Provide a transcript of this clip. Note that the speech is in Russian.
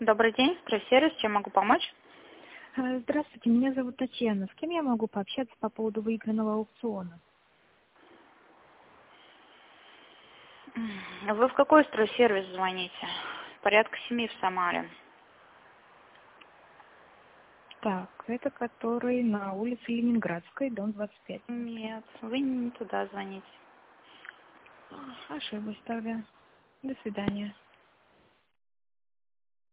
Добрый день, стройсервис, чем могу помочь? Здравствуйте, меня зовут Татьяна. С кем я могу пообщаться по поводу выигранного аукциона? Вы в какой стройсервис звоните? Порядка 7 в Самаре. Так, это который на улице Ленинградской, дом 25. Нет, вы не туда звоните. Ошиблась тогда. До свидания.